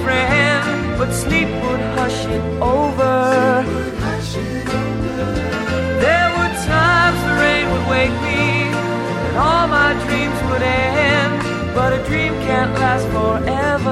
friend, but sleep would hush it over. There were times the rain would wake me, and all my dreams would end, but a dream can't last forever.